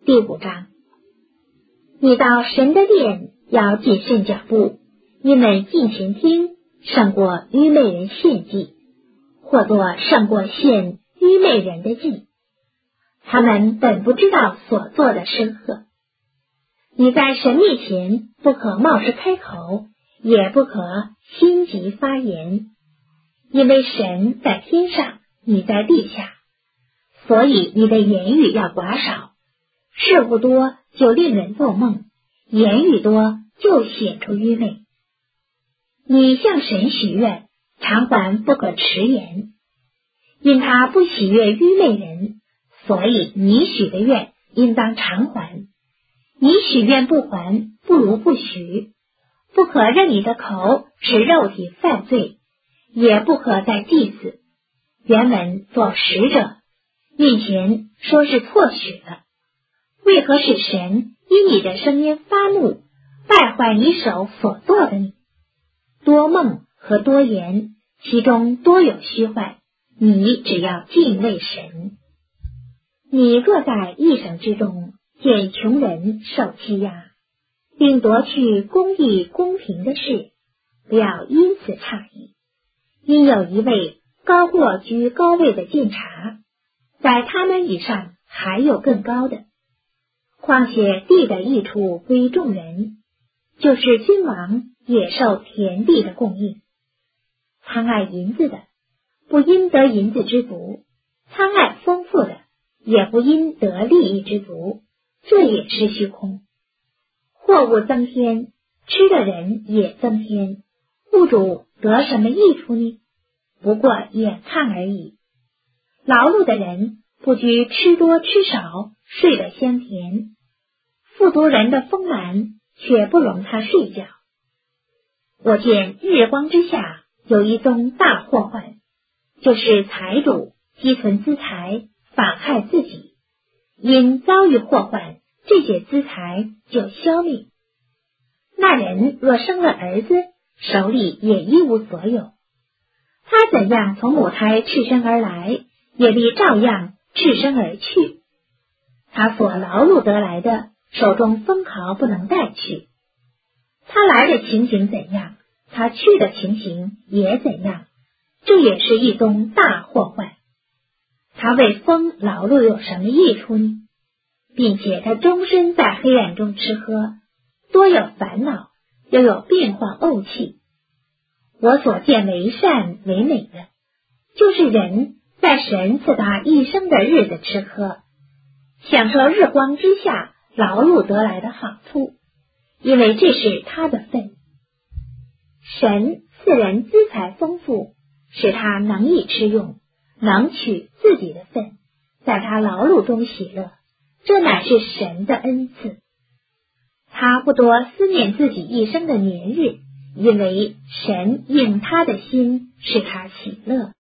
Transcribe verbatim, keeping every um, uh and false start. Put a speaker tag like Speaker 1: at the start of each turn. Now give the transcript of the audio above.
Speaker 1: 第五章，你到神的殿要谨慎脚步，因为近前听胜过愚昧人献祭，或作胜过献愚昧人的祭。他们本不知道所做的深恶。你在神面前不可冒失开口，也不可心急发言，因为神在天上，你在地下，所以你的言语要寡少。事物多就令人做梦，言语多就显出愚昧。你向神许愿，偿还不可迟延，因他不喜悦愚昧人，所以你许的愿应当偿还。你许愿不还，不如不许。不可任你的口使肉体犯罪，也不可再祭祀。原文做使者，面前说是错许了。为何使神因你的声音发怒，败坏你手所做的呢？多梦和多言，其中多有虚幻，你只要敬畏神。你若在一省之中见穷人受欺压，并夺去公义公平的事，不要因此诧异，因有一位高过居高位的监察，在他们以上还有更高的。况且地的益处归众人，就是君王也受田地的供应。贪爱银子的，不因得银子之足；贪爱丰富的，也不因得利益之足，这也是虚空。货物增添，吃的人也增添，物主得什么益处呢？不过眼看而已。劳碌的人不拘吃多吃少，睡得香甜。富足人的丰满却不容他睡觉。我见日光之下有一宗大祸患，就是财主积存资财，反害自己，因遭遇祸患，这些资财就消灭。那人若生了儿子，手里也一无所有，他怎样从母胎赤身而来，也必照样赤身而去。他所劳碌得来的，手中分毫不能带去。他来的情形怎样，他去的情形也怎样，这也是一宗大祸患。他为风劳碌有什么益处呢？并且他终身在黑暗中吃喝，多有烦恼，又有变化怄气。我所见为善为美的，就是人在神赐他一生的日子吃喝，享受日光之下劳碌得来的好处，因为这是他的份。神赐人资财丰富，使他能以吃用，能取自己的份，在他劳碌中喜乐，这乃是神的恩赐。他不多思念自己一生的年日，因为神应他的心，使他喜乐。